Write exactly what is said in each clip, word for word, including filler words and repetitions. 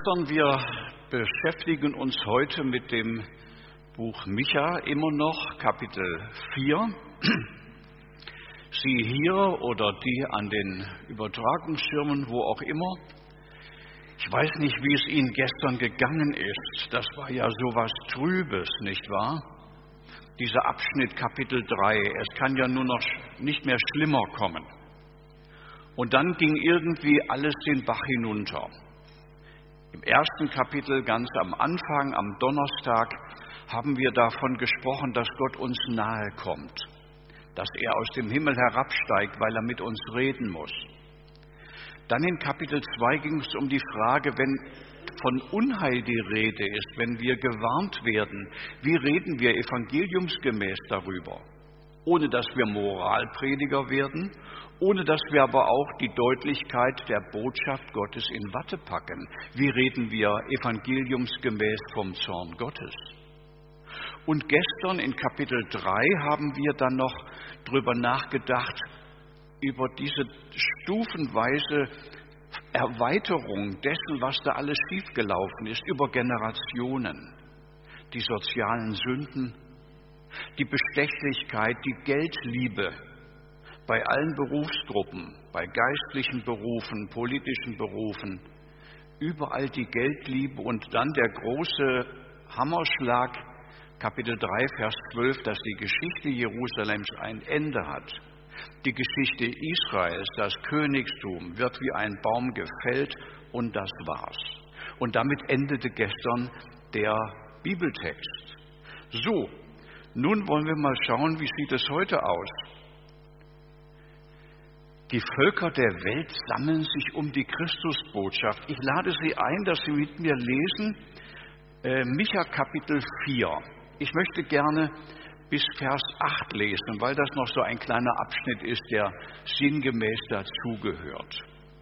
Schwestern, wir beschäftigen uns heute mit dem Buch Micha, immer noch Kapitel vier. Sie hier oder die an den Übertragungsschirmen, wo auch immer. Ich weiß nicht, wie es Ihnen gestern gegangen ist. Das war ja sowas Trübes, nicht wahr? Dieser Abschnitt Kapitel drei. Es kann ja nur noch nicht mehr schlimmer kommen. Und dann ging irgendwie alles den Bach hinunter. Im ersten Kapitel, ganz am Anfang, am Donnerstag, haben wir davon gesprochen, dass Gott uns nahe kommt, dass er aus dem Himmel herabsteigt, weil er mit uns reden muss. Dann in Kapitel zwei ging es um die Frage, wenn von Unheil die Rede ist, wenn wir gewarnt werden, wie reden wir evangeliumsgemäß darüber? Ohne dass wir Moralprediger werden, ohne dass wir aber auch die Deutlichkeit der Botschaft Gottes in Watte packen. Wie reden wir evangeliumsgemäß vom Zorn Gottes? Und gestern in Kapitel drei haben wir dann noch drüber nachgedacht, über diese stufenweise Erweiterung dessen, was da alles schiefgelaufen ist, über Generationen, die sozialen Sünden, die Bestechlichkeit, die Geldliebe bei allen Berufsgruppen, bei geistlichen Berufen, politischen Berufen, überall die Geldliebe und dann der große Hammerschlag, Kapitel drei, Vers zwölf, dass die Geschichte Jerusalems ein Ende hat. Die Geschichte Israels, das Königstum, wird wie ein Baum gefällt und das war's. Und damit endete gestern der Bibeltext. So, nun wollen wir mal schauen, wie sieht es heute aus. Die Völker der Welt sammeln sich um die Christusbotschaft. Ich lade Sie ein, dass Sie mit mir lesen, äh, Micha Kapitel vier. Ich möchte gerne bis Vers acht lesen, weil das noch so ein kleiner Abschnitt ist, der sinngemäß dazugehört.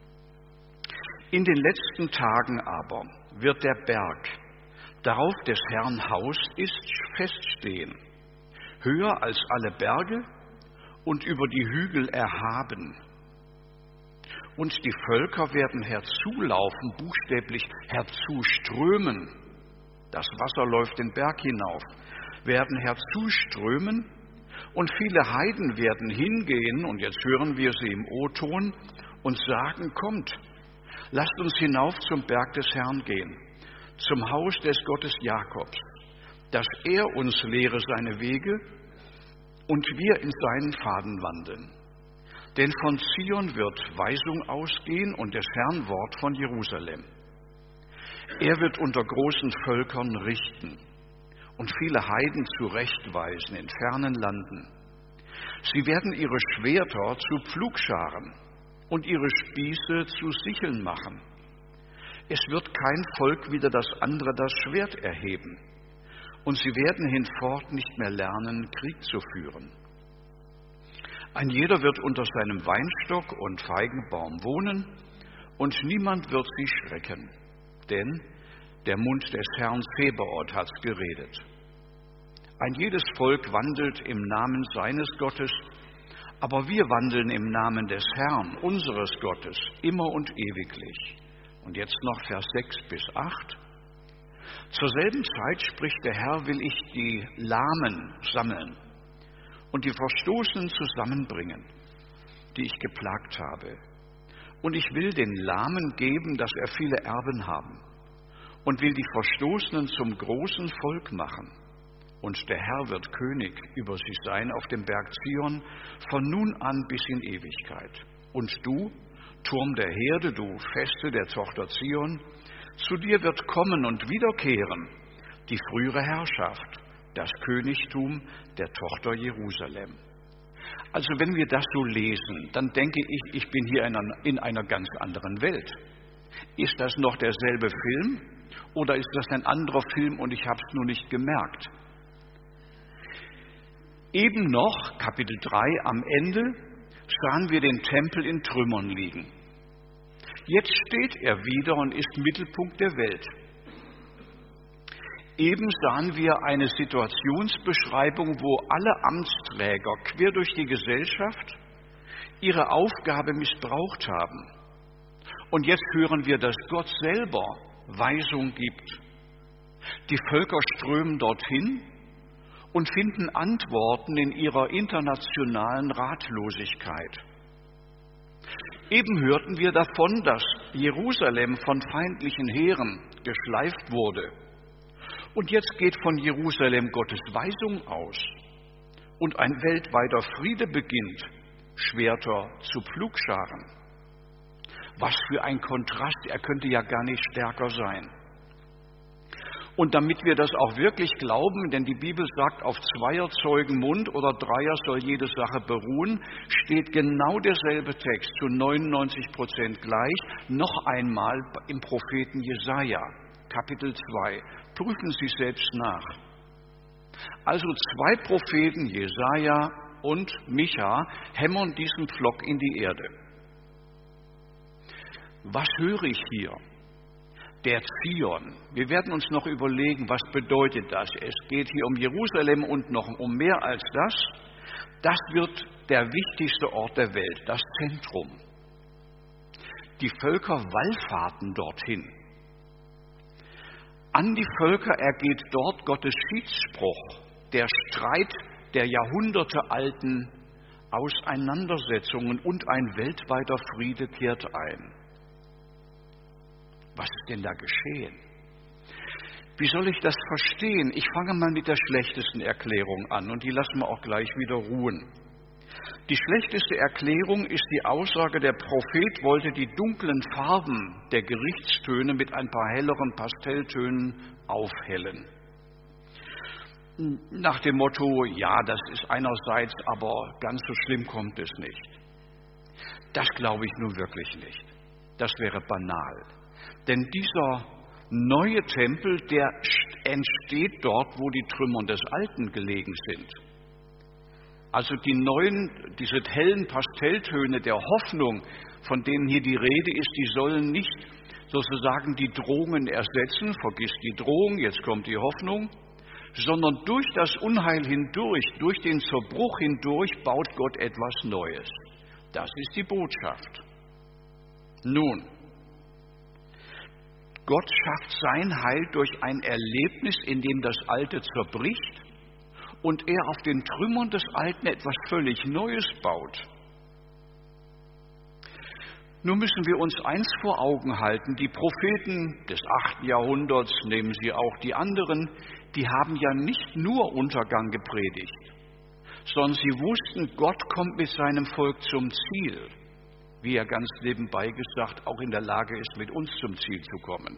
In den letzten Tagen aber wird der Berg, darauf des Herrn Haus ist, feststehen, höher als alle Berge und über die Hügel erhaben. Und die Völker werden herzulaufen, buchstäblich herzuströmen. Das Wasser läuft den Berg hinauf, werden herzuströmen und viele Heiden werden hingehen, und jetzt hören wir sie im O-Ton, und sagen, kommt, lasst uns hinauf zum Berg des Herrn gehen, zum Haus des Gottes Jakobs, dass er uns lehre seine Wege und wir in seinen Pfaden wandeln. Denn von Zion wird Weisung ausgehen und des Herrn Wort von Jerusalem. Er wird unter großen Völkern richten und viele Heiden zurechtweisen in fernen Landen. Sie werden ihre Schwerter zu Pflugscharen und ihre Spieße zu Sicheln machen. Es wird kein Volk wider das andere das Schwert erheben, und sie werden hinfort nicht mehr lernen, Krieg zu führen. Ein jeder wird unter seinem Weinstock und Feigenbaum wohnen, und niemand wird sie schrecken, denn der Mund des Herrn Zebaoth hat's geredet. Ein jedes Volk wandelt im Namen seines Gottes, aber wir wandeln im Namen des Herrn, unseres Gottes, immer und ewiglich. Und jetzt noch Vers sechs bis acht. Zur selben Zeit spricht der Herr, will ich die Lahmen sammeln und die Verstoßenen zusammenbringen, die ich geplagt habe. Und ich will den Lahmen geben, dass er viele Erben haben, und will die Verstoßenen zum großen Volk machen. Und der Herr wird König über sie sein auf dem Berg Zion, von nun an bis in Ewigkeit. Und du, Turm der Herde, du Feste der Tochter Zion, zu dir wird kommen und wiederkehren die frühere Herrschaft, das Königtum der Tochter Jerusalem. Also wenn wir das so lesen, dann denke ich, ich bin hier in einer, in einer ganz anderen Welt. Ist das noch derselbe Film oder ist das ein anderer Film und ich habe es nur nicht gemerkt? Eben noch, Kapitel drei, am Ende, sahen wir den Tempel in Trümmern liegen. Jetzt steht er wieder und ist Mittelpunkt der Welt. Eben sahen wir eine Situationsbeschreibung, wo alle Amtsträger quer durch die Gesellschaft ihre Aufgabe missbraucht haben. Und jetzt hören wir, dass Gott selber Weisung gibt. Die Völker strömen dorthin und finden Antworten in ihrer internationalen Ratlosigkeit. Eben hörten wir davon, dass Jerusalem von feindlichen Heeren geschleift wurde. Und jetzt geht von Jerusalem Gottes Weisung aus. Und ein weltweiter Friede beginnt, Schwerter zu Pflugscharen. Was für ein Kontrast, er könnte ja gar nicht stärker sein. Und damit wir das auch wirklich glauben, denn die Bibel sagt, auf zweier Zeugen Mund oder Dreier soll jede Sache beruhen, steht genau derselbe Text zu neunundneunzig Prozent gleich, noch einmal im Propheten Jesaja, Kapitel zwei. Prüfen Sie selbst nach. Also zwei Propheten, Jesaja und Micha, hämmern diesen Pflock in die Erde. Was höre ich hier? Der Zion. Wir werden uns noch überlegen, was bedeutet das? Es geht hier um Jerusalem und noch um mehr als das. Das wird der wichtigste Ort der Welt, das Zentrum. Die Völker wallfahrten dorthin. An die Völker ergeht dort Gottes Schiedsspruch, der Streit der jahrhundertealten Auseinandersetzungen und ein weltweiter Friede kehrt ein. Was ist denn da geschehen? Wie soll ich das verstehen? Ich fange mal mit der schlechtesten Erklärung an und die lassen wir auch gleich wieder ruhen. Die schlechteste Erklärung ist die Aussage, der Prophet wollte die dunklen Farben der Gerichtstöne mit ein paar helleren Pastelltönen aufhellen. Nach dem Motto, ja, das ist einerseits, aber ganz so schlimm kommt es nicht. Das glaube ich nun wirklich nicht. Das wäre banal. Denn dieser neue Tempel, der entsteht dort, wo die Trümmer des Alten gelegen sind. Also die neuen, diese hellen Pastelltöne der Hoffnung, von denen hier die Rede ist, die sollen nicht sozusagen die Drohungen ersetzen, vergiss die Drohung, jetzt kommt die Hoffnung, sondern durch das Unheil hindurch, durch den Zerbruch hindurch baut Gott etwas Neues. Das ist die Botschaft. Nun, Gott schafft sein Heil durch ein Erlebnis, in dem das Alte zerbricht und er auf den Trümmern des Alten etwas völlig Neues baut. Nun müssen wir uns eins vor Augen halten, die Propheten des achten Jahrhunderts, nehmen Sie auch die anderen, die haben ja nicht nur Untergang gepredigt, sondern sie wussten, Gott kommt mit seinem Volk zum Ziel, wie er ganz nebenbei gesagt auch in der Lage ist, mit uns zum Ziel zu kommen.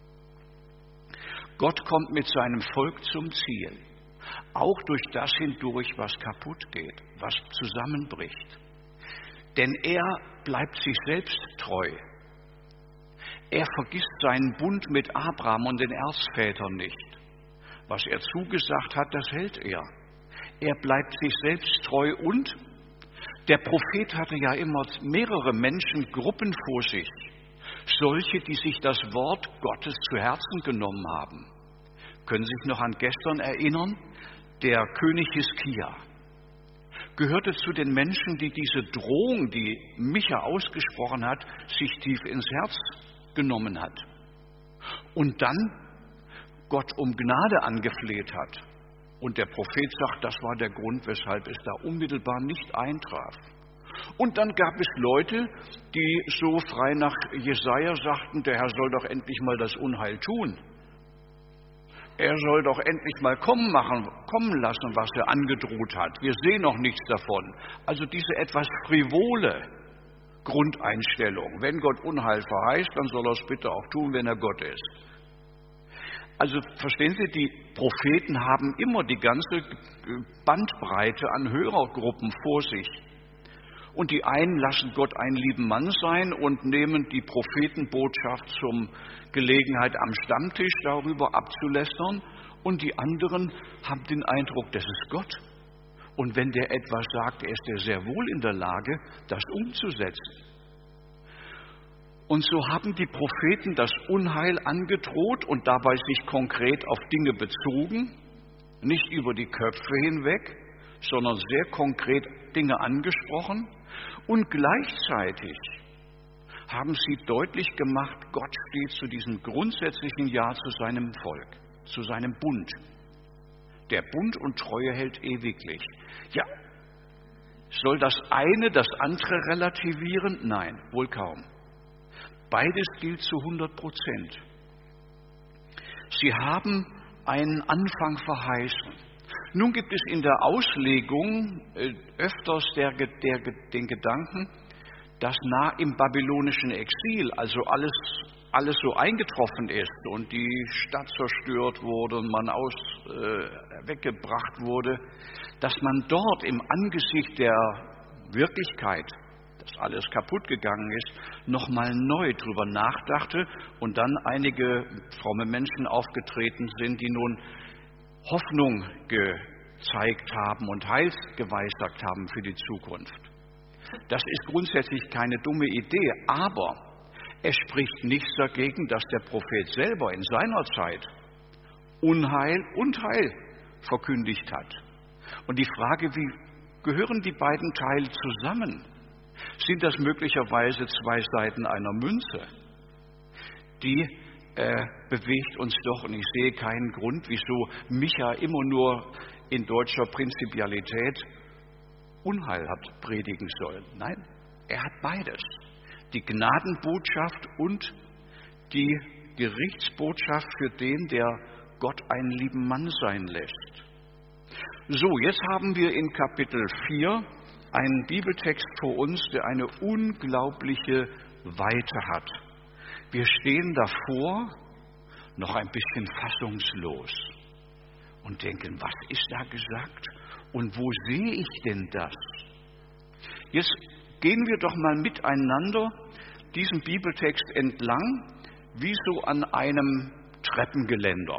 Gott kommt mit seinem Volk zum Ziel, auch durch das hindurch, was kaputt geht, was zusammenbricht. Denn er bleibt sich selbst treu. Er vergisst seinen Bund mit Abraham und den Erzvätern nicht. Was er zugesagt hat, das hält er. Er bleibt sich selbst treu und der Prophet hatte ja immer mehrere Menschengruppen vor sich. Solche, die sich das Wort Gottes zu Herzen genommen haben. Können Sie sich noch an gestern erinnern? Der König Hiskia gehörte zu den Menschen, die diese Drohung, die Micha ausgesprochen hat, sich tief ins Herz genommen hat. Und dann Gott um Gnade angefleht hat. Und der Prophet sagt, das war der Grund, weshalb es da unmittelbar nicht eintraf. Und dann gab es Leute, die so frei nach Jesaja sagten, der Herr soll doch endlich mal das Unheil tun. Er soll doch endlich mal kommen, machen, kommen lassen, was er angedroht hat. Wir sehen noch nichts davon. Also diese etwas frivole Grundeinstellung. Wenn Gott Unheil verheißt, dann soll er es bitte auch tun, wenn er Gott ist. Also verstehen Sie, die Propheten haben immer die ganze Bandbreite an Hörergruppen vor sich. Und die einen lassen Gott einen lieben Mann sein und nehmen die Prophetenbotschaft zum Gelegenheit am Stammtisch darüber abzulästern. Und die anderen haben den Eindruck, das ist Gott. Und wenn der etwas sagt, ist er sehr wohl in der Lage, das umzusetzen. Und so haben die Propheten das Unheil angedroht und dabei sich konkret auf Dinge bezogen, nicht über die Köpfe hinweg, sondern sehr konkret Dinge angesprochen. Und gleichzeitig haben sie deutlich gemacht, Gott steht zu diesem grundsätzlichen Ja zu seinem Volk, zu seinem Bund. Der Bund und Treue hält ewiglich. Ja, soll das eine das andere relativieren? Nein, wohl kaum. Beides gilt zu hundert Prozent. Sie haben einen Anfang verheißen. Nun gibt es in der Auslegung äh, öfters der, der, den Gedanken, dass nah im babylonischen Exil, also alles, alles so eingetroffen ist und die Stadt zerstört wurde und man aus, äh, weggebracht wurde, dass man dort im Angesicht der Wirklichkeit, dass alles kaputt gegangen ist, nochmal neu drüber nachdachte und dann einige fromme Menschen aufgetreten sind, die nun Hoffnung gezeigt haben und Heil geweissagt haben für die Zukunft. Das ist grundsätzlich keine dumme Idee, aber es spricht nichts dagegen, dass der Prophet selber in seiner Zeit Unheil und Heil verkündigt hat. Und die Frage, wie gehören die beiden Teile zusammen? Sind das möglicherweise zwei Seiten einer Münze? Die äh, bewegt uns doch, und ich sehe keinen Grund, wieso Micha immer nur in deutscher Prinzipialität Unheil hat predigen sollen. Nein, er hat beides. Die Gnadenbotschaft und die Gerichtsbotschaft für den, der Gott einen lieben Mann sein lässt. So, jetzt haben wir in Kapitel vier einen Bibeltext vor uns, der eine unglaubliche Weite hat. Wir stehen davor, noch ein bisschen fassungslos und denken, was ist da gesagt? Und wo sehe ich denn das? Jetzt gehen wir doch mal miteinander diesen Bibeltext entlang, wie so an einem Treppengeländer.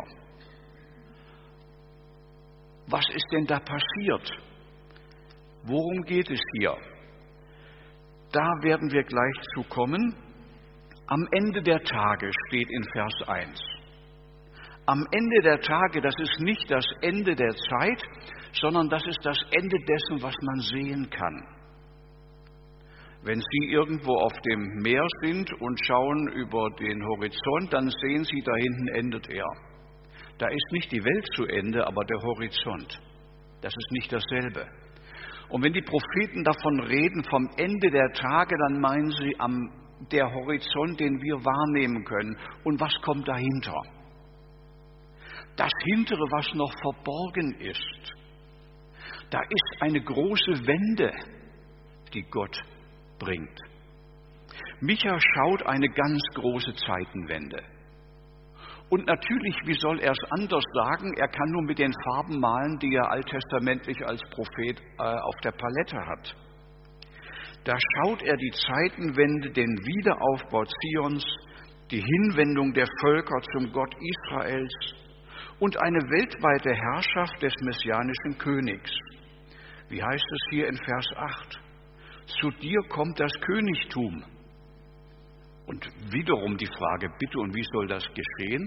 Was ist denn da passiert? Worum geht es hier? Da werden wir gleich zu kommen. Am Ende der Tage steht in Vers eins. Am Ende der Tage, das ist nicht das Ende der Zeit, sondern das ist das Ende dessen, was man sehen kann. Wenn Sie irgendwo auf dem Meer sind und schauen über den Horizont, dann sehen Sie, da hinten endet er. Da ist nicht die Welt zu Ende, aber der Horizont. Das ist nicht dasselbe. Und wenn die Propheten davon reden, vom Ende der Tage, dann meinen sie am der Horizont, den wir wahrnehmen können. Und was kommt dahinter? Das Hintere, was noch verborgen ist. Da ist eine große Wende, die Gott bringt. Micha schaut eine ganz große Zeitenwende. Und natürlich, wie soll er es anders sagen? Er kann nur mit den Farben malen, die er alttestamentlich als Prophet äh, auf der Palette hat. Da schaut er die Zeitenwende, den Wiederaufbau Zions, die Hinwendung der Völker zum Gott Israels und eine weltweite Herrschaft des messianischen Königs. Wie heißt es hier in Vers acht? Zu dir kommt das Königtum. Und wiederum die Frage, bitte, und wie soll das geschehen?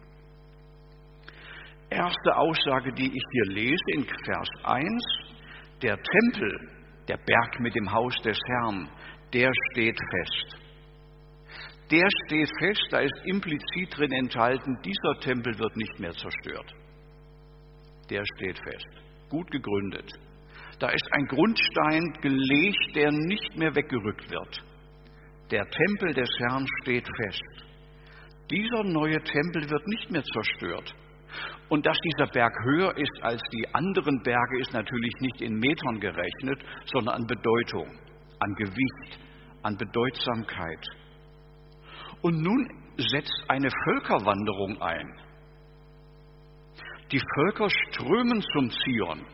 Erste Aussage, die ich hier lese in Vers eins, der Tempel, der Berg mit dem Haus des Herrn, der steht fest. Der steht fest, da ist implizit drin enthalten, dieser Tempel wird nicht mehr zerstört. Der steht fest, gut gegründet. Da ist ein Grundstein gelegt, der nicht mehr weggerückt wird. Der Tempel des Herrn steht fest. Dieser neue Tempel wird nicht mehr zerstört. Und dass dieser Berg höher ist als die anderen Berge, ist natürlich nicht in Metern gerechnet, sondern an Bedeutung, an Gewicht, an Bedeutsamkeit. Und nun setzt eine Völkerwanderung ein. Die Völker strömen zum Zion.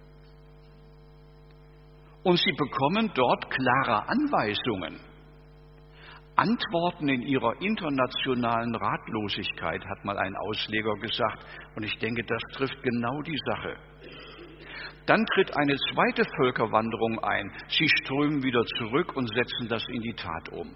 Und sie bekommen dort klare Anweisungen. Antworten in ihrer internationalen Ratlosigkeit, hat mal ein Ausleger gesagt. Und ich denke, das trifft genau die Sache. Dann tritt eine zweite Völkerwanderung ein. Sie strömen wieder zurück und setzen das in die Tat um.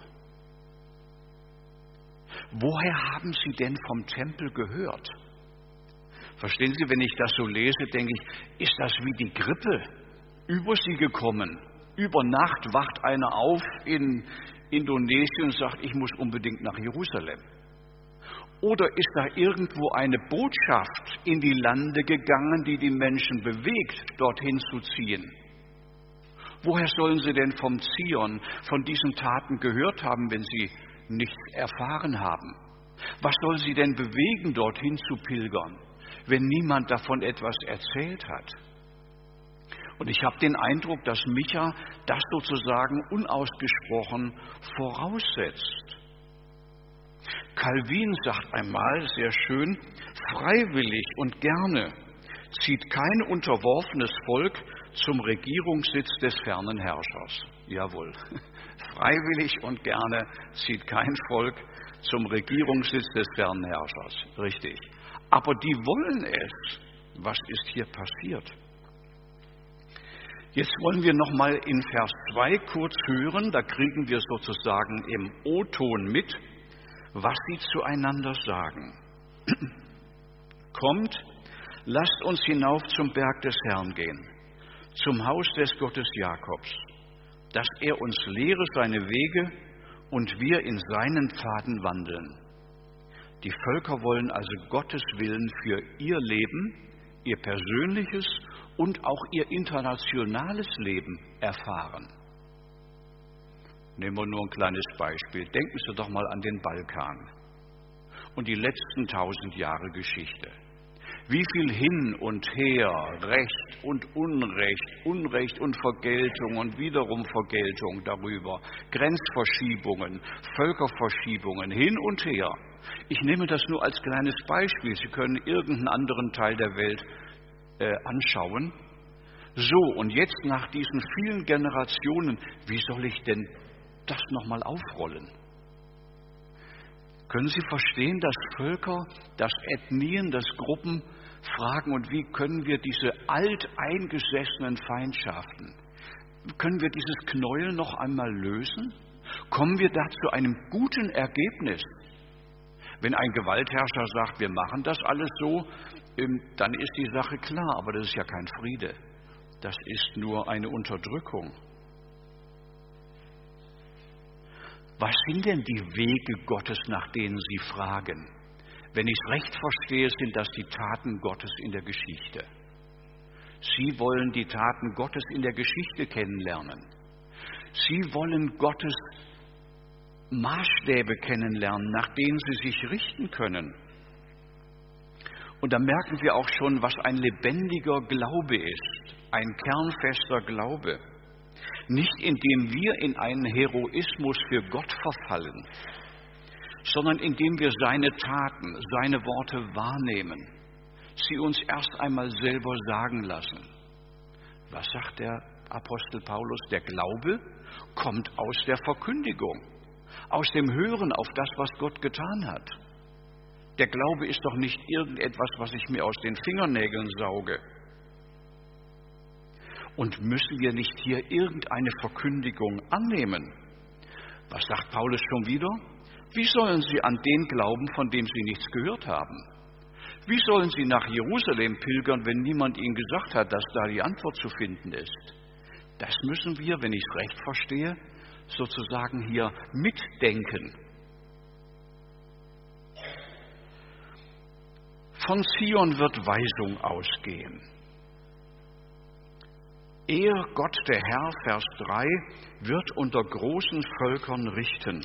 Woher haben sie denn vom Tempel gehört? Verstehen Sie, wenn ich das so lese, denke ich, ist das wie die Grippe über sie gekommen? Über Nacht wacht einer auf in Indonesien und sagt, ich muss unbedingt nach Jerusalem? Oder ist da irgendwo eine Botschaft in die Lande gegangen, die die Menschen bewegt, dorthin zu ziehen? Woher sollen sie denn vom Zion, von diesen Taten gehört haben, wenn sie nichts erfahren haben? Was soll sie denn bewegen, dorthin zu pilgern, wenn niemand davon etwas erzählt hat? Und ich habe den Eindruck, dass Micha das sozusagen unausgesprochen voraussetzt. Calvin sagt einmal sehr schön, freiwillig und gerne zieht kein unterworfenes Volk zum Regierungssitz des fernen Herrschers. Jawohl, freiwillig und gerne zieht kein Volk zum Regierungssitz des fernen Herrschers. Richtig. Aber die wollen es. Was ist hier passiert? Jetzt wollen wir nochmal in Vers zwei kurz hören, da kriegen wir sozusagen im O-Ton mit, was sie zueinander sagen. Kommt, lasst uns hinauf zum Berg des Herrn gehen, zum Haus des Gottes Jakobs, dass er uns lehre seine Wege und wir in seinen Pfaden wandeln. Die Völker wollen also Gottes Willen für ihr Leben, ihr persönliches und auch ihr internationales Leben erfahren. Nehmen wir nur ein kleines Beispiel. Denken Sie doch mal an den Balkan und die letzten tausend Jahre Geschichte. Wie viel hin und her, Recht und Unrecht, Unrecht und Vergeltung und wiederum Vergeltung darüber, Grenzverschiebungen, Völkerverschiebungen, hin und her. Ich nehme das nur als kleines Beispiel. Sie können irgendeinen anderen Teil der Welt äh, anschauen. So, und jetzt nach diesen vielen Generationen, wie soll ich denn das nochmal aufrollen? Können Sie verstehen, dass Völker, dass Ethnien, dass Gruppen fragen, und wie können wir diese alteingesessenen Feindschaften, können wir dieses Knäuel noch einmal lösen? Kommen wir da zu einem guten Ergebnis? Wenn ein Gewaltherrscher sagt, wir machen das alles so, dann ist die Sache klar, aber das ist ja kein Friede. Das ist nur eine Unterdrückung. Was sind denn die Wege Gottes, nach denen Sie fragen? Wenn ich es recht verstehe, sind das die Taten Gottes in der Geschichte. Sie wollen die Taten Gottes in der Geschichte kennenlernen. Sie wollen Gottes Maßstäbe kennenlernen, nach denen Sie sich richten können. Und da merken wir auch schon, was ein lebendiger Glaube ist, ein kernfester Glaube. Nicht indem wir in einen Heroismus für Gott verfallen, sondern indem wir seine Taten, seine Worte wahrnehmen, sie uns erst einmal selber sagen lassen. Was sagt der Apostel Paulus? Der Glaube kommt aus der Verkündigung, aus dem Hören auf das, was Gott getan hat. Der Glaube ist doch nicht irgendetwas, was ich mir aus den Fingernägeln sauge. Und müssen wir nicht hier irgendeine Verkündigung annehmen? Was sagt Paulus schon wieder? Wie sollen sie an den glauben, von dem sie nichts gehört haben? Wie sollen sie nach Jerusalem pilgern, wenn niemand ihnen gesagt hat, dass da die Antwort zu finden ist? Das müssen wir, wenn ich es recht verstehe, sozusagen hier mitdenken. Von Zion wird Weisung ausgehen. Er, Gott der Herr, Vers drei, wird unter großen Völkern richten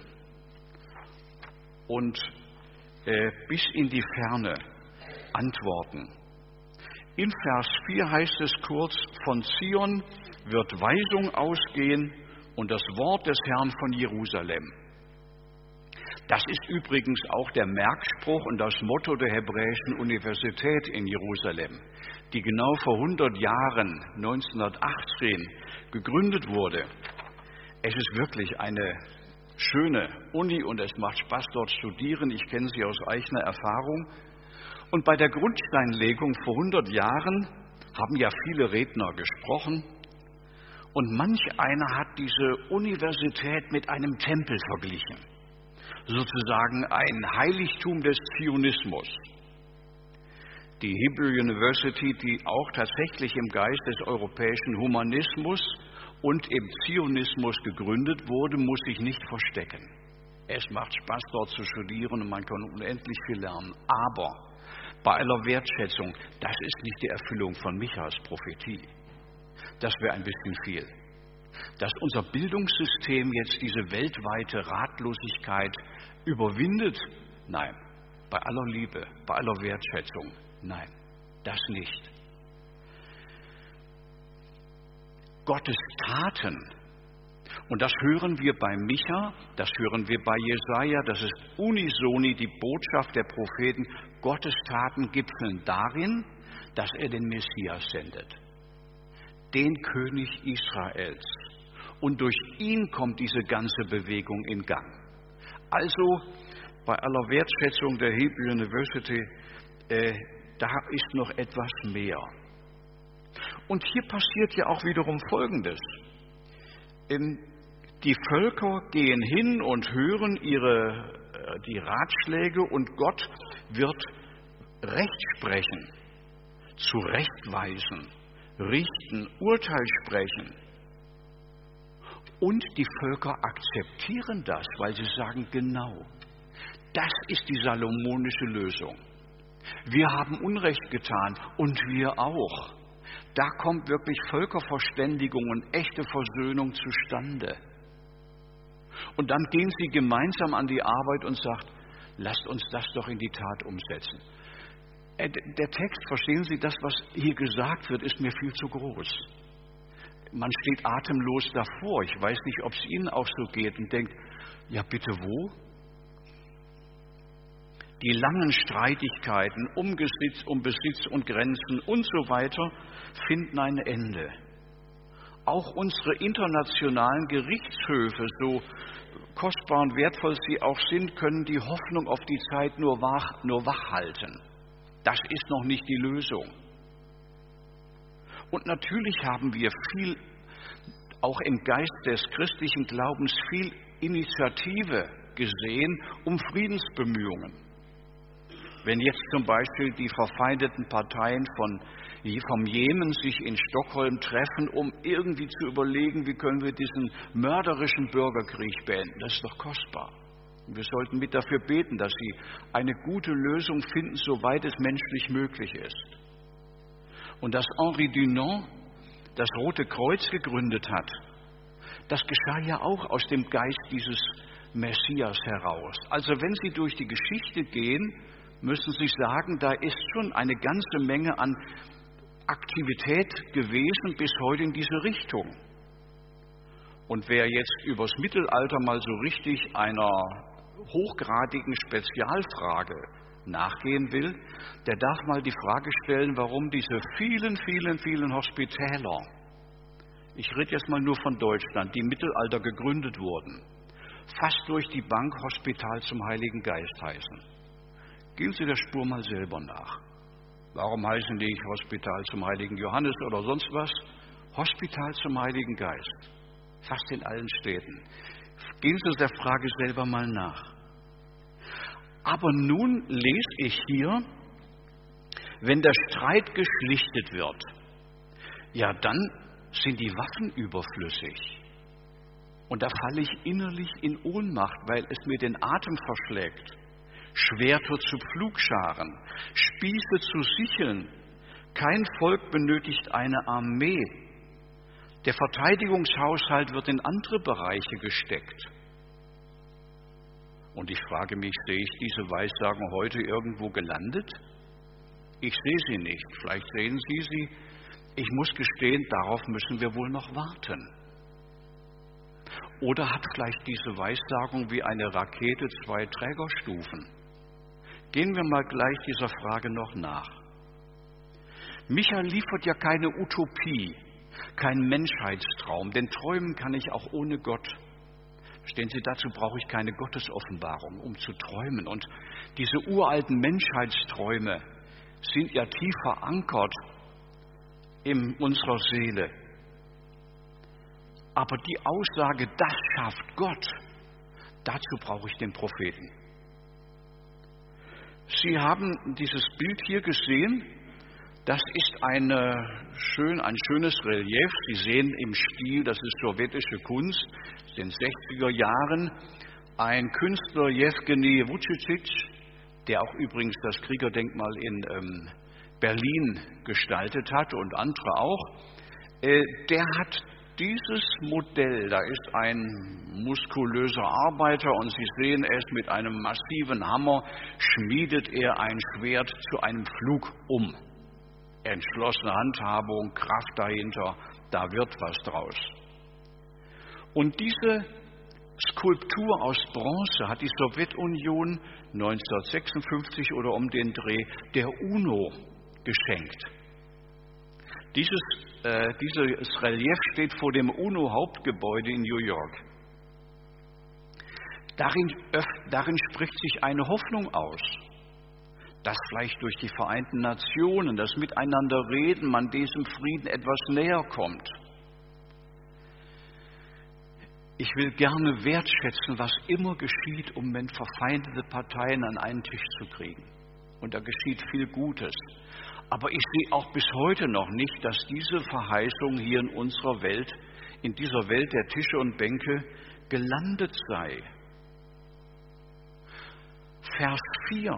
und äh, bis in die Ferne antworten. In Vers vier heißt es kurz, von Zion wird Weisung ausgehen und das Wort des Herrn von Jerusalem. Das ist übrigens auch der Merkspruch und das Motto der Hebräischen Universität in Jerusalem, die genau vor hundert Jahren, neunzehnhundertachtzehn, gegründet wurde. Es ist wirklich eine schöne Uni und es macht Spaß, dort zu studieren. Ich kenne sie aus eigener Erfahrung. Und bei der Grundsteinlegung vor hundert Jahren haben ja viele Redner gesprochen. Und manch einer hat diese Universität mit einem Tempel verglichen. Sozusagen ein Heiligtum des Zionismus. Die Hebrew University, die auch tatsächlich im Geist des europäischen Humanismus und im Zionismus gegründet wurde, muss sich nicht verstecken. Es macht Spaß, dort zu studieren und man kann unendlich viel lernen. Aber bei aller Wertschätzung, das ist nicht die Erfüllung von Michas Prophetie. Das wäre ein bisschen viel. Dass unser Bildungssystem jetzt diese weltweite Ratlosigkeit überwindet, nein. Bei aller Liebe, bei aller Wertschätzung, nein, das nicht. Gottes Taten, und das hören wir bei Micha, das hören wir bei Jesaja, das ist unisoni die Botschaft der Propheten. Gottes Taten gipfeln darin, dass er den Messias sendet, den König Israels. Und durch ihn kommt diese ganze Bewegung in Gang. Also, bei aller Wertschätzung der Hebrew University, äh, da ist noch etwas mehr. Und hier passiert ja auch wiederum Folgendes. Ähm, die Völker gehen hin und hören ihre, äh, die Ratschläge und Gott wird Recht sprechen, zurechtweisen, richten, Urteil sprechen. Und die Völker akzeptieren das, weil sie sagen, genau, das ist die salomonische Lösung. Wir haben Unrecht getan und wir auch. Da kommt wirklich Völkerverständigung und echte Versöhnung zustande. Und dann gehen sie gemeinsam an die Arbeit und sagen, lasst uns das doch in die Tat umsetzen. Der Text, verstehen Sie, das, was hier gesagt wird, ist mir viel zu groß. Man steht atemlos davor. Ich weiß nicht, ob es Ihnen auch so geht und denkt, ja bitte wo? Die langen Streitigkeiten um Besitz, um Besitz und Grenzen und so weiter finden ein Ende. Auch unsere internationalen Gerichtshöfe, so kostbar und wertvoll sie auch sind, können die Hoffnung auf die Zeit nur wach, nur wach halten. Das ist noch nicht die Lösung. Und natürlich haben wir viel, auch im Geist des christlichen Glaubens, viel Initiative gesehen um Friedensbemühungen. Wenn jetzt zum Beispiel die verfeindeten Parteien von, vom Jemen sich in Stockholm treffen, um irgendwie zu überlegen, wie können wir diesen mörderischen Bürgerkrieg beenden, das ist doch kostbar. Und wir sollten mit dafür beten, dass sie eine gute Lösung finden, soweit es menschlich möglich ist. Und dass Henri Dunant das Rote Kreuz gegründet hat, das geschah ja auch aus dem Geist dieses Messias heraus. Also wenn Sie durch die Geschichte gehen, müssen Sie sagen, da ist schon eine ganze Menge an Aktivität gewesen bis heute in diese Richtung. Und wer jetzt übers Mittelalter mal so richtig einer hochgradigen Spezialfrage nachgehen will, der darf mal die Frage stellen, warum diese vielen, vielen, vielen Hospitäler, ich rede jetzt mal nur von Deutschland, die im Mittelalter gegründet wurden, fast durch die Bank Hospital zum Heiligen Geist heißen. Gehen Sie der Spur mal selber nach. Warum heißen die nicht Hospital zum Heiligen Johannes oder sonst was? Hospital zum Heiligen Geist. Fast in allen Städten. Gehen Sie der Frage selber mal nach. Aber nun lese ich hier, wenn der Streit geschlichtet wird, ja dann sind die Waffen überflüssig. Und da falle ich innerlich in Ohnmacht, weil es mir den Atem verschlägt. Schwerter zu Pflugscharen, Spieße zu Sicheln. Kein Volk benötigt eine Armee. Der Verteidigungshaushalt wird in andere Bereiche gesteckt. Und ich frage mich, sehe ich diese Weissagen heute irgendwo gelandet? Ich sehe sie nicht. Vielleicht sehen Sie sie. Ich muss gestehen, darauf müssen wir wohl noch warten. Oder hat vielleicht diese Weissagung wie eine Rakete zwei Trägerstufen? Gehen wir mal gleich dieser Frage noch nach. Micha liefert ja keine Utopie, keinen Menschheitstraum, denn träumen kann ich auch ohne Gott. Verstehen Sie, dazu brauche ich keine Gottesoffenbarung, um zu träumen. Und diese uralten Menschheitsträume sind ja tief verankert in unserer Seele. Aber die Aussage, das schafft Gott, dazu brauche ich den Propheten. Sie haben dieses Bild hier gesehen, Das ist eine schön, ein schönes Relief. Sie sehen im Stil, das ist sowjetische Kunst, in den sechziger Jahren, ein Künstler Jewgeni Vučičić, der auch übrigens das Kriegerdenkmal in ähm, Berlin gestaltet hat und andere auch, äh, der hat dieses Modell, da ist ein muskulöser Arbeiter und Sie sehen es, mit einem massiven Hammer schmiedet er ein Schwert zu einem Pflug um. Entschlossene Handhabung, Kraft dahinter, da wird was draus. Und diese Skulptur aus Bronze hat die Sowjetunion neunzehnhundertsechsundfünfzig oder um den Dreh der UNO geschenkt. Dieses, äh, dieses Relief steht vor dem UNO-Hauptgebäude in New York. Darin, darin spricht sich eine Hoffnung aus, dass vielleicht durch die Vereinten Nationen, das Miteinanderreden, man diesem Frieden etwas näher kommt. Ich will gerne wertschätzen, was immer geschieht, um mit verfeindete Parteien an einen Tisch zu kriegen. Und da geschieht viel Gutes. Aber ich sehe auch bis heute noch nicht, dass diese Verheißung hier in unserer Welt, in dieser Welt der Tische und Bänke, gelandet sei. Vers vier.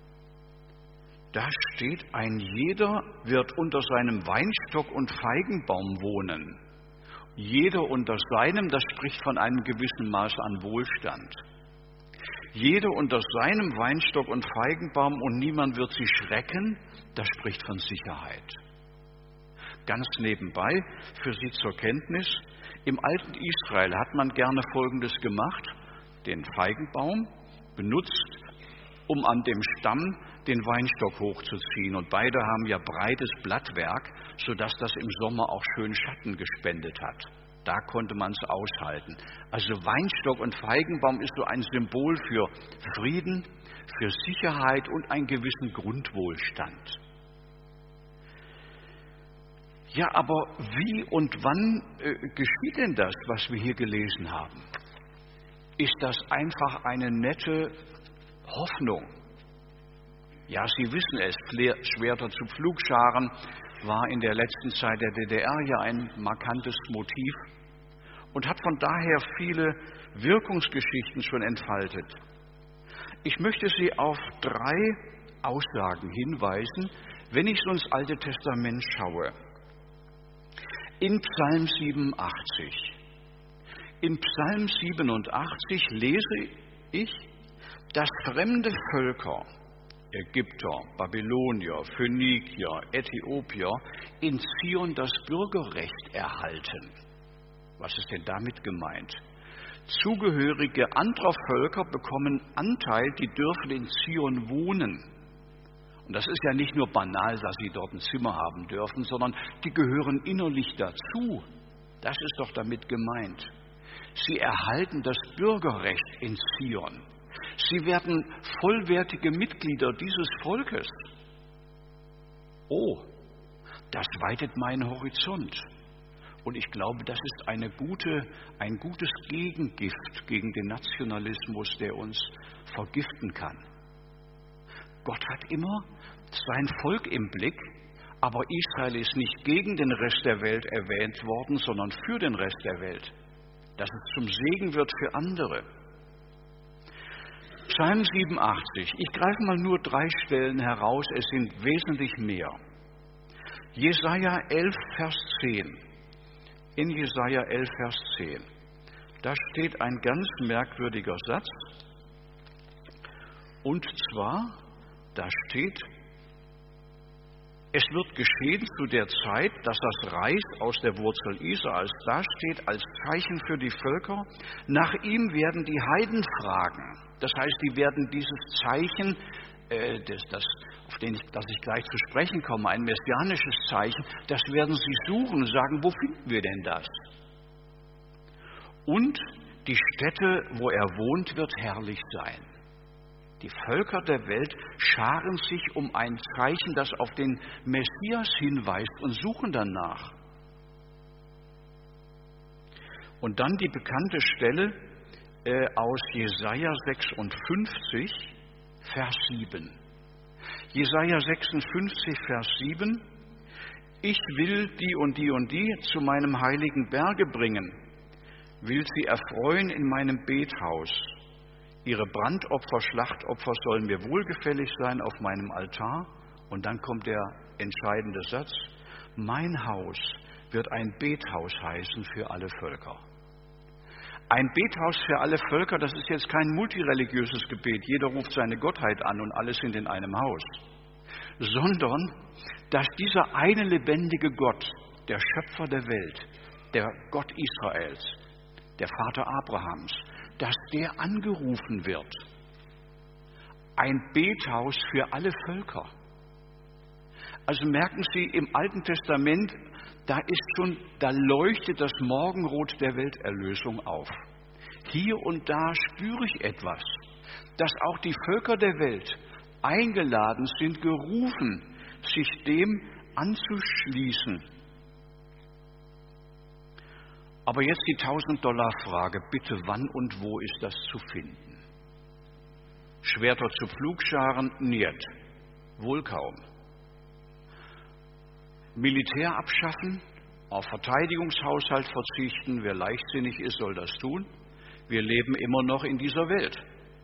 Da steht, ein jeder wird unter seinem Weinstock und Feigenbaum wohnen. Jeder unter seinem, das spricht von einem gewissen Maß an Wohlstand. Jeder unter seinem Weinstock und Feigenbaum und niemand wird sie schrecken, das spricht von Sicherheit. Ganz nebenbei, für Sie zur Kenntnis, im alten Israel hat man gerne Folgendes gemacht, den Feigenbaum benutzt, um an dem Stamm den Weinstock hochzuziehen. Und beide haben ja breites Blattwerk, sodass das im Sommer auch schön Schatten gespendet hat. Da konnte man es aushalten. Also Weinstock und Feigenbaum ist so ein Symbol für Frieden, für Sicherheit und einen gewissen Grundwohlstand. Ja, aber wie und wann äh, geschieht denn das, was wir hier gelesen haben? Ist das einfach eine nette Hoffnung? Ja, Sie wissen es, Schwerter zu Pflugscharen war in der letzten Zeit der D D R ja ein markantes Motiv und hat von daher viele Wirkungsgeschichten schon entfaltet. Ich möchte Sie auf drei Aussagen hinweisen, wenn ich so ins Alte Testament schaue. In Psalm siebenundachtzig. In Psalm siebenundachtzig lese ich, dass fremde Völker, Ägypter, Babylonier, Phönikier, Äthiopier, in Zion das Bürgerrecht erhalten. Was ist denn damit gemeint? Zugehörige anderer Völker bekommen Anteil, die dürfen in Zion wohnen. Und das ist ja nicht nur banal, dass sie dort ein Zimmer haben dürfen, sondern die gehören innerlich dazu. Das ist doch damit gemeint. Sie erhalten das Bürgerrecht in Zion. Sie werden vollwertige Mitglieder dieses Volkes. Oh, das weitet meinen Horizont. Und ich glaube, das ist eine gute, ein gutes Gegengift gegen den Nationalismus, der uns vergiften kann. Gott hat immer sein Volk im Blick, aber Israel ist nicht gegen den Rest der Welt erwähnt worden, sondern für den Rest der Welt, dass es zum Segen wird für andere. Psalm siebenundachtzig. Ich greife mal nur drei Stellen heraus, es sind wesentlich mehr. Jesaja elf, Vers zehn. In Jesaja elf, Vers zehn. Da steht ein ganz merkwürdiger Satz. Und zwar, da steht, es wird geschehen zu der Zeit, dass das Reis aus der Wurzel Isaas dasteht als Zeichen für die Völker. Nach ihm werden die Heiden fragen. Das heißt, die werden dieses Zeichen, äh, das, das, auf den ich, das ich gleich zu sprechen komme, ein messianisches Zeichen, das werden sie suchen und sagen, wo finden wir denn das? Und die Stätte, wo er wohnt, wird herrlich sein. Die Völker der Welt scharen sich um ein Zeichen, das auf den Messias hinweist und suchen danach. Und dann die bekannte Stelle äh, aus Jesaja sechsundfünfzig, Vers sieben. Jesaja sechsundfünfzig, Vers sieben. Ich will die und die und die zu meinem heiligen Berge bringen, will sie erfreuen in meinem Bethaus. Ihre Brandopfer, Schlachtopfer sollen mir wohlgefällig sein auf meinem Altar. Und dann kommt der entscheidende Satz: Mein Haus wird ein Bethaus heißen für alle Völker. Ein Bethaus für alle Völker, das ist jetzt kein multireligiöses Gebet. Jeder ruft seine Gottheit an und alle sind in einem Haus. Sondern, dass dieser eine lebendige Gott, der Schöpfer der Welt, der Gott Israels, der Vater Abrahams, dass der angerufen wird. Ein Bethaus für alle Völker. Also merken Sie, im Alten Testament, da ist schon, da leuchtet das Morgenrot der Welterlösung auf. Hier und da spüre ich etwas, dass auch die Völker der Welt eingeladen sind, gerufen, sich dem anzuschließen. Aber jetzt die tausend-Dollar-Frage, bitte, wann und wo ist das zu finden? Schwerter zu Pflugscharen? Niet. Wohl kaum. Militär abschaffen, auf Verteidigungshaushalt verzichten, wer leichtsinnig ist, soll das tun. Wir leben immer noch in dieser Welt.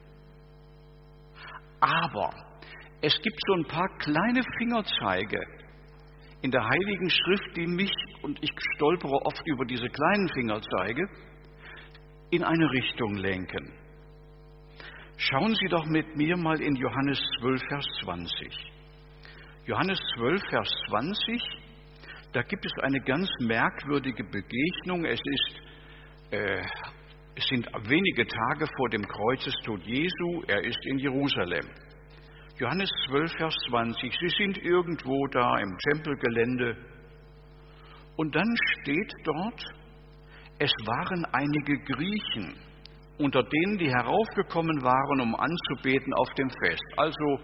Aber es gibt so ein paar kleine Fingerzeige in der Heiligen Schrift, die mich, und ich stolpere oft über diese kleinen Fingerzeige, in eine Richtung lenken. Schauen Sie doch mit mir mal in Johannes zwölf, Vers zwanzig. Johannes zwölf, Vers zwanzig, da gibt es eine ganz merkwürdige Begegnung. Es ist, äh, es sind wenige Tage vor dem Kreuzestod Jesu, er ist in Jerusalem. Johannes zwölf, Vers zwanzig, Sie sind irgendwo da im Tempelgelände und dann steht dort, es waren einige Griechen, unter denen, die heraufgekommen waren, um anzubeten auf dem Fest. Also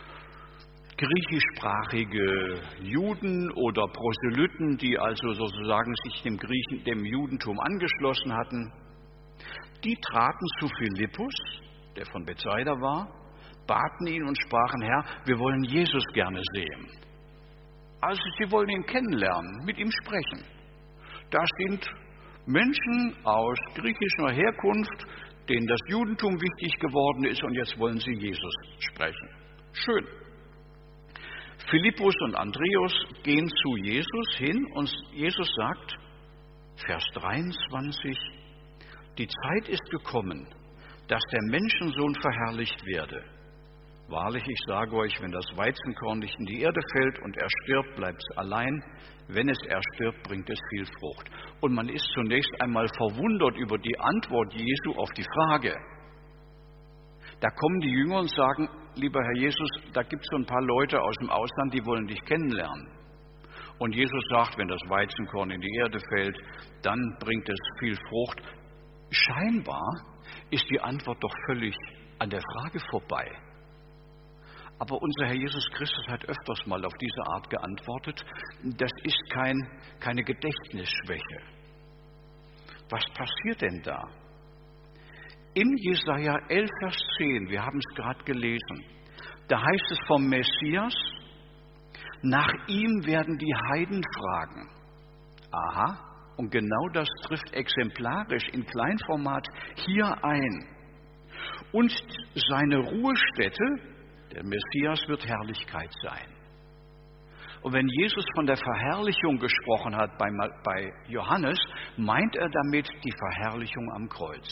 griechischsprachige Juden oder Proselyten, die also sozusagen sich dem, Griechen, dem Judentum angeschlossen hatten. Die traten zu Philippus, der von Bethsaida war, baten ihn und sprachen: Herr, wir wollen Jesus gerne sehen. Also sie wollen ihn kennenlernen, mit ihm sprechen. Da sind Menschen aus griechischer Herkunft, denen das Judentum wichtig geworden ist, und jetzt wollen sie Jesus sprechen. Schön. Philippus und Andreas gehen zu Jesus hin und Jesus sagt, Vers dreiundzwanzig, die Zeit ist gekommen, dass der Menschensohn verherrlicht werde. Wahrlich, ich sage euch, wenn das Weizenkorn nicht in die Erde fällt und er stirbt, bleibt es allein. Wenn es erstirbt, bringt es viel Frucht. Und man ist zunächst einmal verwundert über die Antwort Jesu auf die Frage. Da kommen die Jünger und sagen, lieber Herr Jesus, da gibt es so ein paar Leute aus dem Ausland, die wollen dich kennenlernen. Und Jesus sagt, wenn das Weizenkorn in die Erde fällt, dann bringt es viel Frucht. Scheinbar ist die Antwort doch völlig an der Frage vorbei. Aber unser Herr Jesus Christus hat öfters mal auf diese Art geantwortet. Das ist kein, keine Gedächtnisschwäche. Was passiert denn da? In Jesaja elf, Vers zehn, wir haben es gerade gelesen, da heißt es vom Messias, nach ihm werden die Heiden fragen. Aha, und genau das trifft exemplarisch in Kleinformat hier ein. Und seine Ruhestätte, der Messias, wird Herrlichkeit sein. Und wenn Jesus von der Verherrlichung gesprochen hat bei, bei Johannes, meint er damit die Verherrlichung am Kreuz.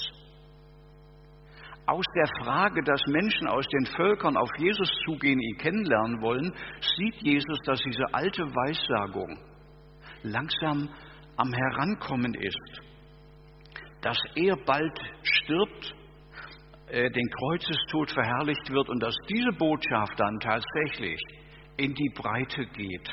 Aus der Frage, dass Menschen aus den Völkern auf Jesus zugehen, ihn kennenlernen wollen, sieht Jesus, dass diese alte Weissagung langsam am Herankommen ist. Dass er bald stirbt, äh, den Kreuzestod verherrlicht wird und dass diese Botschaft dann tatsächlich in die Breite geht.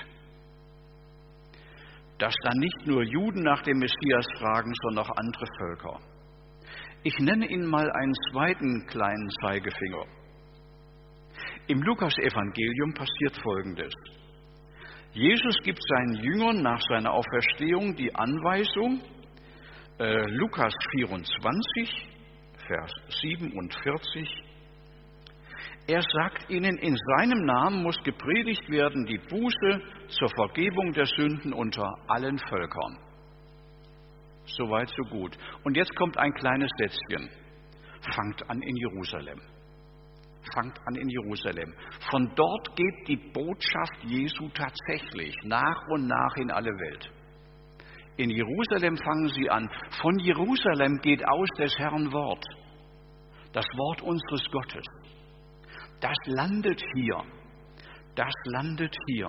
Dass dann nicht nur Juden nach dem Messias fragen, sondern auch andere Völker. Ich nenne Ihnen mal einen zweiten kleinen Zeigefinger. Im Lukas-Evangelium passiert Folgendes. Jesus gibt seinen Jüngern nach seiner Auferstehung die Anweisung, äh, Lukas vierundzwanzig, Vers siebenundvierzig, Er sagt ihnen, in seinem Namen muss gepredigt werden die Buße zur Vergebung der Sünden unter allen Völkern. Soweit, so gut. Und jetzt kommt ein kleines Sätzchen. Fangt an in Jerusalem. Fangt an in Jerusalem. Von dort geht die Botschaft Jesu tatsächlich nach und nach in alle Welt. In Jerusalem fangen sie an. Von Jerusalem geht aus des Herrn Wort. Das Wort unseres Gottes. Das landet hier. Das landet hier.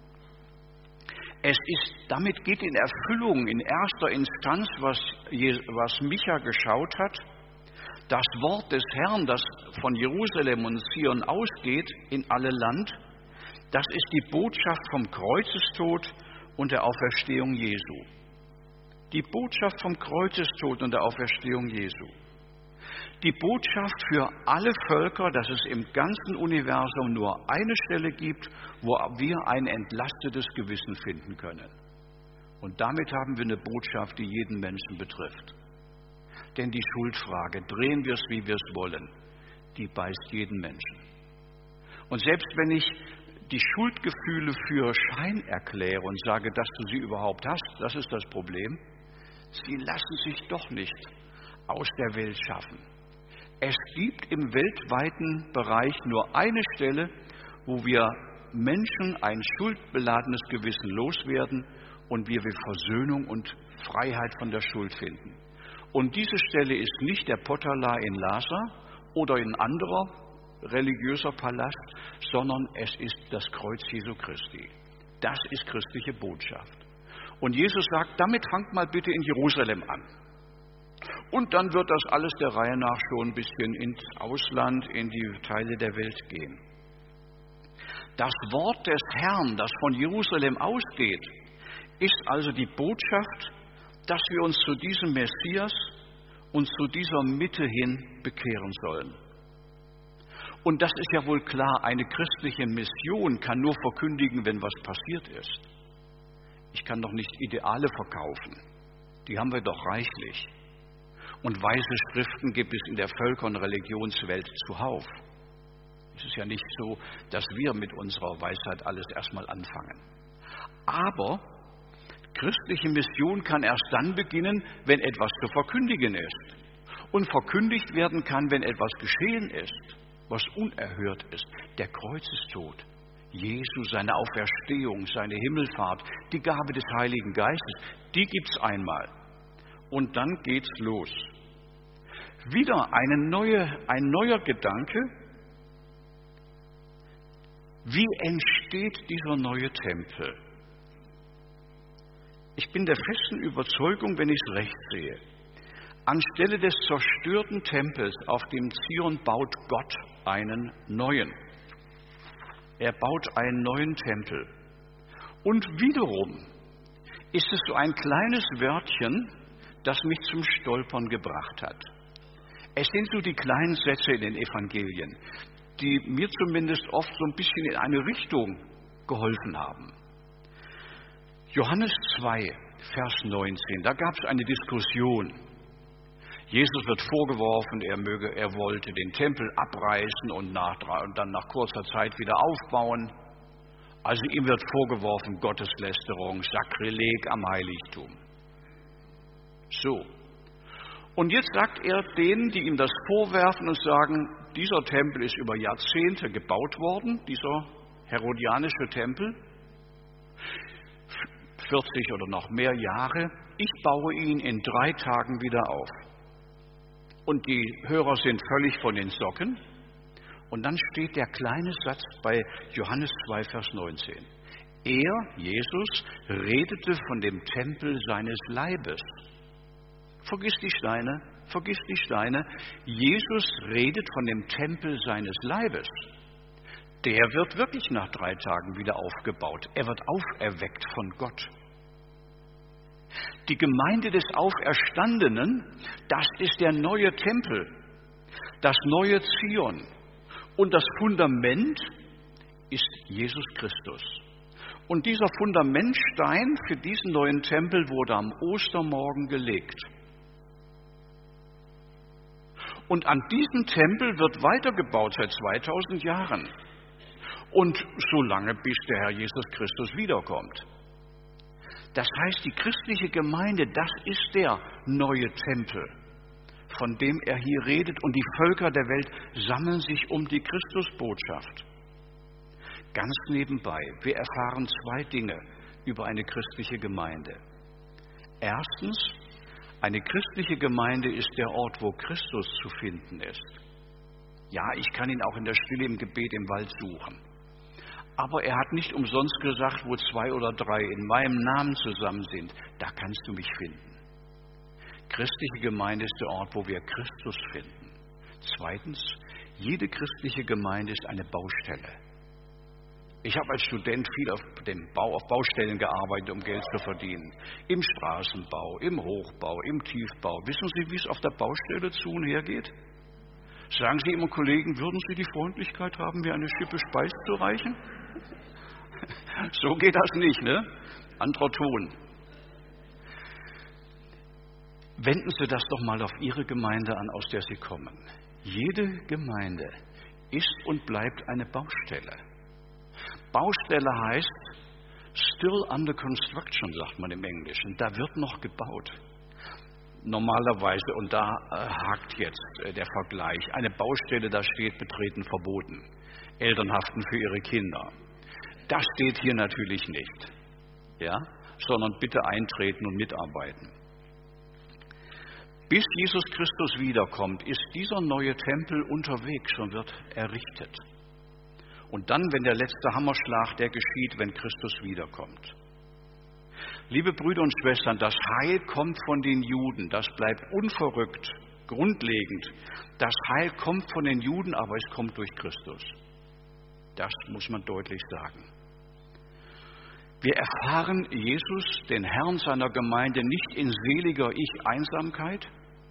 Es ist, damit geht in Erfüllung in erster Instanz, was, was Micha geschaut hat. Das Wort des Herrn, das von Jerusalem und Zion ausgeht in alle Land, das ist die Botschaft vom Kreuzestod und der Auferstehung Jesu. Die Botschaft vom Kreuzestod und der Auferstehung Jesu. Die Botschaft für alle Völker, dass es im ganzen Universum nur eine Stelle gibt, wo wir ein entlastetes Gewissen finden können. Und damit haben wir eine Botschaft, die jeden Menschen betrifft. Denn die Schuldfrage, drehen wir es, wie wir es wollen, die beißt jeden Menschen. Und selbst wenn ich die Schuldgefühle für Schein erkläre und sage, dass du sie überhaupt hast, das ist das Problem, sie lassen sich doch nicht aus der Welt schaffen. Es gibt im weltweiten Bereich nur eine Stelle, wo wir Menschen ein schuldbeladenes Gewissen loswerden und wir Versöhnung und Freiheit von der Schuld finden. Und diese Stelle ist nicht der Potterla in Lhasa oder ein anderer religiöser Palast, sondern es ist das Kreuz Jesu Christi. Das ist christliche Botschaft. Und Jesus sagt, damit fangt mal bitte in Jerusalem an. Und dann wird das alles der Reihe nach schon ein bisschen ins Ausland, in die Teile der Welt gehen. Das Wort des Herrn, das von Jerusalem ausgeht, ist also die Botschaft, dass wir uns zu diesem Messias und zu dieser Mitte hin bekehren sollen. Und das ist ja wohl klar, eine christliche Mission kann nur verkündigen, wenn was passiert ist. Ich kann doch nicht Ideale verkaufen. Die haben wir doch reichlich. Und weise Schriften gibt es in der Völker- und Religionswelt zuhauf. Es ist ja nicht so, dass wir mit unserer Weisheit alles erstmal anfangen. Aber christliche Mission kann erst dann beginnen, wenn etwas zu verkündigen ist. Und verkündigt werden kann, wenn etwas geschehen ist, was unerhört ist. Der Kreuzestod, Jesu, seine Auferstehung, seine Himmelfahrt, die Gabe des Heiligen Geistes, die gibt es einmal. Und dann geht's los. Wieder eine neue, ein neuer Gedanke. Wie entsteht dieser neue Tempel? Ich bin der festen Überzeugung, wenn ich es recht sehe, anstelle des zerstörten Tempels auf dem Zion baut Gott einen neuen. Er baut einen neuen Tempel. Und wiederum ist es so ein kleines Wörtchen, das mich zum Stolpern gebracht hat. Es sind so die kleinen Sätze in den Evangelien, die mir zumindest oft so ein bisschen in eine Richtung geholfen haben. Johannes zwei, Vers neunzehn, da gab es eine Diskussion. Jesus wird vorgeworfen, er möge, er wollte den Tempel abreißen und, nach, und dann nach kurzer Zeit wieder aufbauen. Also ihm wird vorgeworfen, Gotteslästerung, Sakrileg am Heiligtum. So. Und jetzt sagt er denen, die ihm das vorwerfen und sagen, dieser Tempel ist über Jahrzehnte gebaut worden, dieser herodianische Tempel, vierzig oder noch mehr Jahre, ich baue ihn in drei Tagen wieder auf. Und die Hörer sind völlig von den Socken. Und dann steht der kleine Satz bei Johannes zwei, Vers neunzehn. Er, Jesus, redete von dem Tempel seines Leibes. Vergiss die Steine, vergiss die Steine. Jesus redet von dem Tempel seines Leibes. Der wird wirklich nach drei Tagen wieder aufgebaut. Er wird auferweckt von Gott. Die Gemeinde des Auferstandenen, das ist der neue Tempel, das neue Zion. Und das Fundament ist Jesus Christus. Und dieser Fundamentstein für diesen neuen Tempel wurde am Ostermorgen gelegt. Und an diesem Tempel wird weitergebaut seit zweitausend Jahren. Und so lange, bis der Herr Jesus Christus wiederkommt. Das heißt, die christliche Gemeinde, das ist der neue Tempel, von dem er hier redet. Und die Völker der Welt sammeln sich um die Christusbotschaft. Ganz nebenbei, wir erfahren zwei Dinge über eine christliche Gemeinde. Erstens, eine christliche Gemeinde ist der Ort, wo Christus zu finden ist. Ja, ich kann ihn auch in der Stille im Gebet im Wald suchen. Aber er hat nicht umsonst gesagt, wo zwei oder drei in meinem Namen zusammen sind, da kannst du mich finden. Christliche Gemeinde ist der Ort, wo wir Christus finden. Zweitens, jede christliche Gemeinde ist eine Baustelle. Ich habe als Student viel auf dem Bau, auf Baustellen gearbeitet, um Geld zu verdienen. Im Straßenbau, im Hochbau, im Tiefbau. Wissen Sie, wie es auf der Baustelle zu und her geht? Sagen Sie Ihrem Kollegen, würden Sie die Freundlichkeit haben, mir eine Schippe Speis zu reichen? So geht das nicht, ne? Anderer Ton. Wenden Sie das doch mal auf Ihre Gemeinde an, aus der Sie kommen. Jede Gemeinde ist und bleibt eine Baustelle. Baustelle heißt still under construction, sagt man im Englischen. Da wird noch gebaut. Normalerweise, und da äh, hakt jetzt äh, der Vergleich, eine Baustelle, da steht betreten verboten. Eltern haften für ihre Kinder. Das steht hier natürlich nicht, ja, sondern bitte eintreten und mitarbeiten. Bis Jesus Christus wiederkommt, ist dieser neue Tempel unterwegs und wird errichtet. Und dann, wenn der letzte Hammerschlag, der geschieht, wenn Christus wiederkommt. Liebe Brüder und Schwestern, das Heil kommt von den Juden, das bleibt unverrückt, grundlegend. Das Heil kommt von den Juden, aber es kommt durch Christus. Das muss man deutlich sagen. Wir erfahren Jesus, den Herrn seiner Gemeinde, nicht in seliger Ich-Einsamkeit,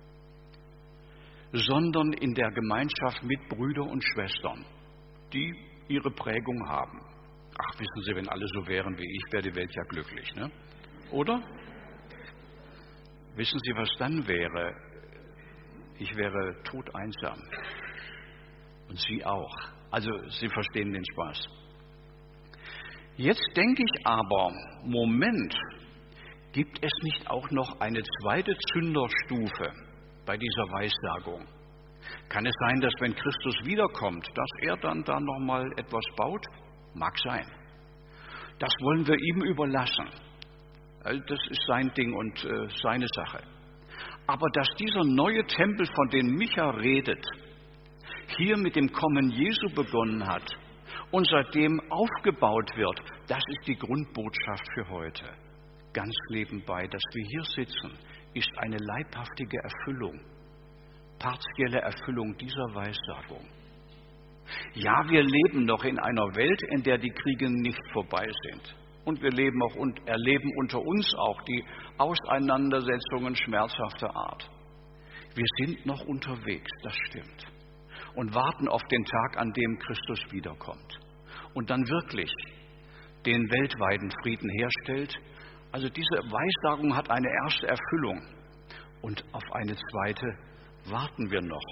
sondern in der Gemeinschaft mit Brüdern und Schwestern, die ihre Prägung haben. Ach, wissen Sie, wenn alle so wären wie ich, wäre die Welt ja glücklich, ne? Oder? Wissen Sie, was dann wäre? Ich wäre todeinsam. Und Sie auch. Also, Sie verstehen den Spaß. Jetzt denke ich aber, Moment, gibt es nicht auch noch eine zweite Zünderstufe bei dieser Weissagung? Kann es sein, dass wenn Christus wiederkommt, dass er dann da nochmal etwas baut? Mag sein. Das wollen wir ihm überlassen. Das ist sein Ding und äh, seine Sache. Aber dass dieser neue Tempel, von dem Micha redet, hier mit dem Kommen Jesu begonnen hat und seitdem aufgebaut wird, das ist die Grundbotschaft für heute. Ganz nebenbei, dass wir hier sitzen, ist eine leibhaftige Erfüllung, partielle Erfüllung dieser Weissagung. Ja, wir leben noch in einer Welt, in der die Kriege nicht vorbei sind. Und wir leben auch und erleben unter uns auch die Auseinandersetzungen schmerzhafter Art. Wir sind noch unterwegs, das stimmt. Und warten auf den Tag, an dem Christus wiederkommt. Und dann wirklich den weltweiten Frieden herstellt. Also diese Weissagung hat eine erste Erfüllung. Und auf eine zweite warten wir noch.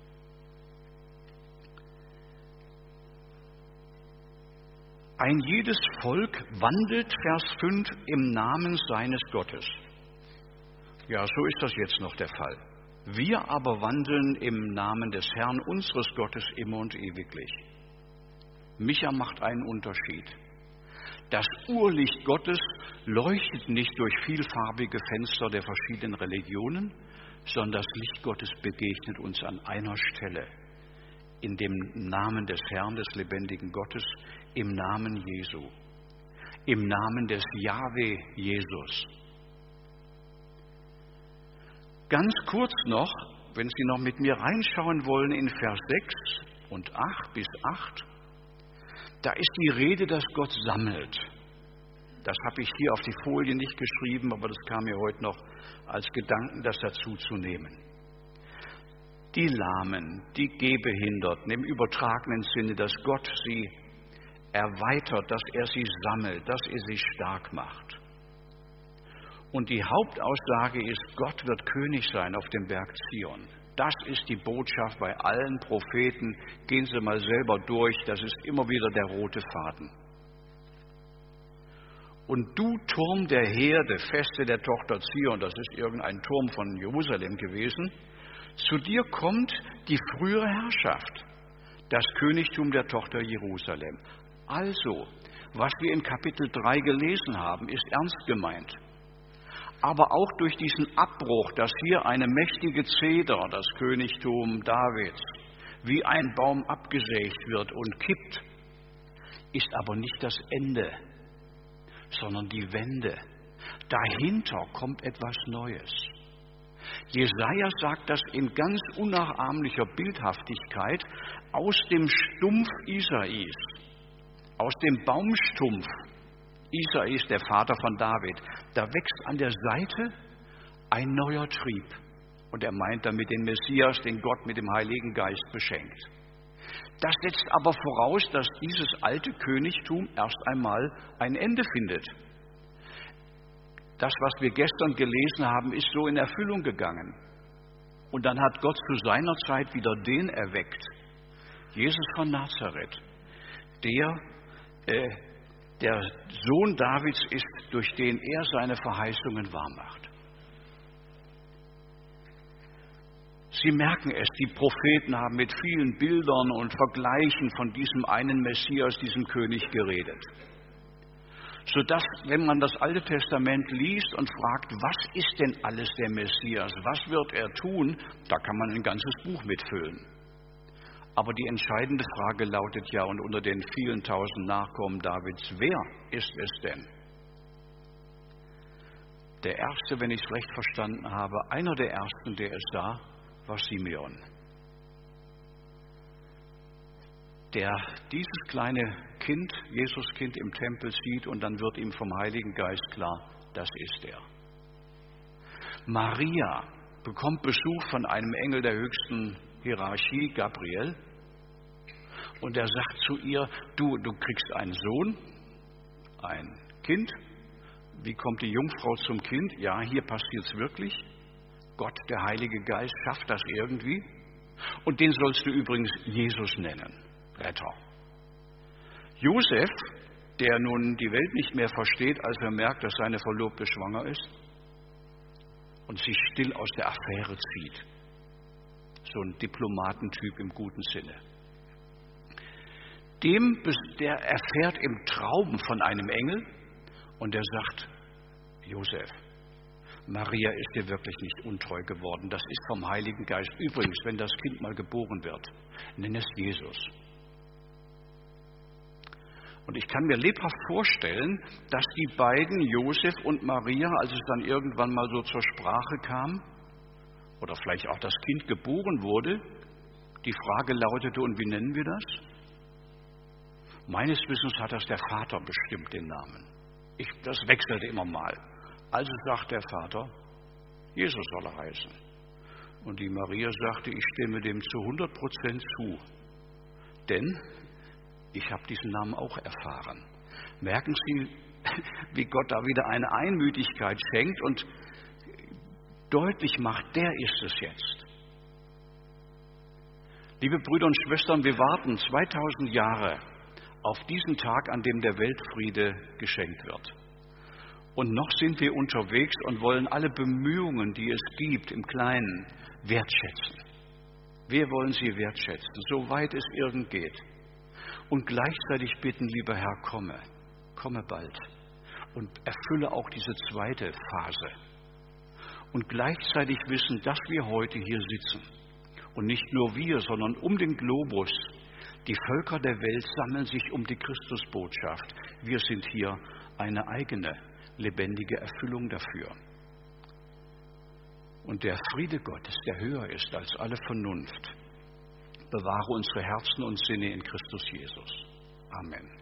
Ein jedes Volk wandelt, Vers fünf, im Namen seines Gottes. Ja, so ist das jetzt noch der Fall. Wir aber wandeln im Namen des Herrn, unseres Gottes, immer und ewiglich. Micha macht einen Unterschied. Das Urlicht Gottes leuchtet nicht durch vielfarbige Fenster der verschiedenen Religionen, sondern das Licht Gottes begegnet uns an einer Stelle. In dem Namen des Herrn, des lebendigen Gottes, im Namen Jesu, im Namen des Jahwe Jesus. Ganz kurz noch, wenn Sie noch mit mir reinschauen wollen in Vers sechs und acht bis acht, da ist die Rede, dass Gott sammelt. Das habe ich hier auf die Folie nicht geschrieben, aber das kam mir heute noch als Gedanken, das dazu zu nehmen. Die Lahmen, die Gehbehinderten im übertragenen Sinne, dass Gott sie erweitert, dass er sie sammelt, dass er sie stark macht. Und die Hauptaussage ist, Gott wird König sein auf dem Berg Zion. Das ist die Botschaft bei allen Propheten. Gehen Sie mal selber durch, das ist immer wieder der rote Faden. Und du Turm der Herde, Feste der Tochter Zion, das ist irgendein Turm von Jerusalem gewesen, zu dir kommt die frühere Herrschaft, das Königtum der Tochter Jerusalem. Also, was wir in Kapitel drei gelesen haben, ist ernst gemeint. Aber auch durch diesen Abbruch, dass hier eine mächtige Zeder, das Königtum Davids, wie ein Baum abgesägt wird und kippt, ist aber nicht das Ende, sondern die Wende. Dahinter kommt etwas Neues. Jesaja sagt das in ganz unnachahmlicher Bildhaftigkeit aus dem Stumpf Isais, aus dem Baumstumpf. Isai ist der Vater von David. Da wächst an der Seite ein neuer Trieb. Und er meint damit den Messias, den Gott mit dem Heiligen Geist beschenkt. Das setzt aber voraus, dass dieses alte Königtum erst einmal ein Ende findet. Das, was wir gestern gelesen haben, ist so in Erfüllung gegangen. Und dann hat Gott zu seiner Zeit wieder den erweckt, Jesus von Nazareth, der äh, der Sohn Davids ist, durch den er seine Verheißungen wahrmacht. Sie merken es, die Propheten haben mit vielen Bildern und Vergleichen von diesem einen Messias, diesem König geredet. Sodass, wenn man das Alte Testament liest und fragt, was ist denn alles der Messias, was wird er tun, da kann man ein ganzes Buch mitfüllen. Aber die entscheidende Frage lautet ja, und unter den vielen tausend Nachkommen Davids, wer ist es denn? Der erste, wenn ich es recht verstanden habe, einer der ersten, der es sah, war Simeon. Der dieses kleine Kind, Jesuskind im Tempel sieht und dann wird ihm vom Heiligen Geist klar, das ist er. Maria bekommt Besuch von einem Engel der höchsten Hierarchie, Gabriel, und er sagt zu ihr, du, du kriegst einen Sohn, ein Kind. Wie kommt die Jungfrau zum Kind? Ja, hier passiert es wirklich. Gott, der Heilige Geist, schafft das irgendwie. Und den sollst du übrigens Jesus nennen, Retter. Josef, der nun die Welt nicht mehr versteht, als er merkt, dass seine Verlobte schwanger ist und sich still aus der Affäre zieht. So ein Diplomatentyp im guten Sinne. Dem, der erfährt im Traum von einem Engel und der sagt, Josef, Maria ist dir wirklich nicht untreu geworden. Das ist vom Heiligen Geist. Übrigens, wenn das Kind mal geboren wird, nenn es Jesus. Und ich kann mir lebhaft vorstellen, dass die beiden, Josef und Maria, als es dann irgendwann mal so zur Sprache kam, oder vielleicht auch das Kind geboren wurde, die Frage lautete, und wie nennen wir das? Meines Wissens hat das der Vater bestimmt, den Namen. Ich, das wechselte immer mal. Also sagt der Vater, Jesus soll er heißen. Und die Maria sagte, ich stimme dem zu hundert Prozent zu. Denn ich habe diesen Namen auch erfahren. Merken Sie, wie Gott da wieder eine Einmütigkeit schenkt und deutlich macht, der ist es jetzt. Liebe Brüder und Schwestern, wir warten zweitausend Jahre auf diesen Tag, an dem der Weltfriede geschenkt wird. Und noch sind wir unterwegs und wollen alle Bemühungen, die es gibt, im Kleinen wertschätzen. Wir wollen sie wertschätzen, soweit es irgend geht. Und gleichzeitig bitten, lieber Herr, komme, komme bald und erfülle auch diese zweite Phase. Und gleichzeitig wissen, dass wir heute hier sitzen. Und nicht nur wir, sondern um den Globus. Die Völker der Welt sammeln sich um die Christusbotschaft. Wir sind hier eine eigene, lebendige Erfüllung dafür. Und der Friede Gottes, der höher ist als alle Vernunft, bewahre unsere Herzen und Sinne in Christus Jesus. Amen.